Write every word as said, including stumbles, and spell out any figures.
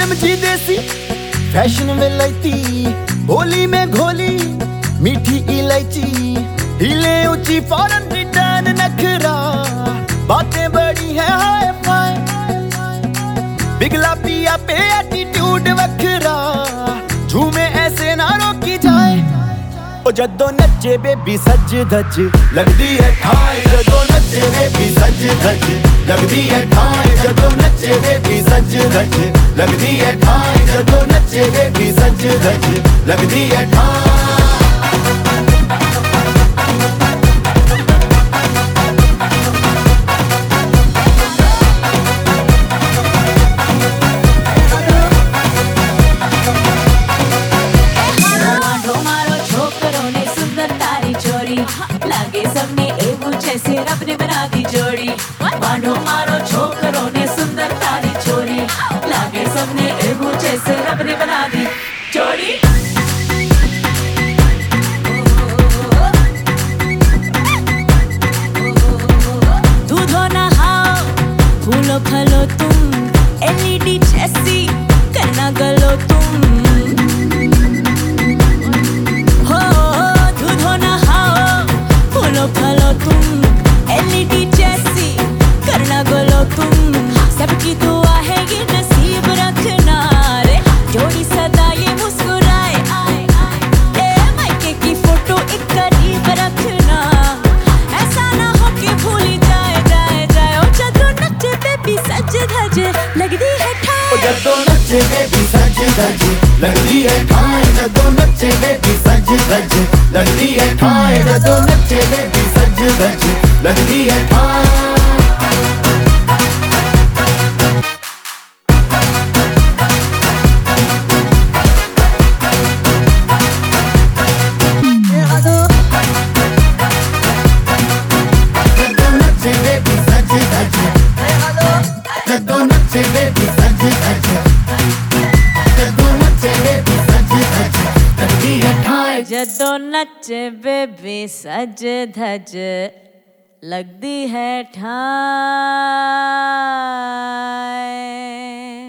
समझी देसी फैशन में लैती, होली में घोली मीठी इलायची, हिले ऊंची फॉरेन रिटर्न नखरा, बातें बड़ी है हाय फाय, बिगला पिया पे एटीट्यूड वखरा, झूमे ऐसे ना रोकी जाए। ओ जदों नचे बेबी सज धज लगदी है ठाए, जदों नचे बेबी सज धज लगदी है ठाए, जदों नचे बेबी सज धज लगदी है ठाए, जदों नचे बेबी सज धज लगदी है ठाए। लागे सबने एवं जैसे रब ने बना दी जोड़ी, मानो मारो छोकरों ने सुंदर तारी छोरी, लागे सबने एवं जैसे रब ने बना दी जोड़ी। दूधो नहाओ फूलो फलो तुम, एलईडी जैसी करना गलो तुम, फलो तुम एलईडी जैसी करना गोलो तुम, सबकी दुआ है ये नसीब रखना रे, जोड़ी सदा ये मुस्कुराए आए आए, ए मायके की फोटो एक करीब रखना, ऐसा ना हो कि भूल जाए जाए जाए। ओ जदों नचे बेबी सज धज लगदी है ठाए, ओ जदों नचे बेबी सज धज लगदी है ठाए, जदों नचे बेबी सज धज लगदी है ठाए, जदों नचे बेबी सज धज लगदी है ठाए। जदों नचे बेबी सज धज, जदों नचे बेबी सज धज, जदों नचे बेबी सज धज लगदी है ठाए, जदों नचे बेबी सज धज लगदी है ठाए।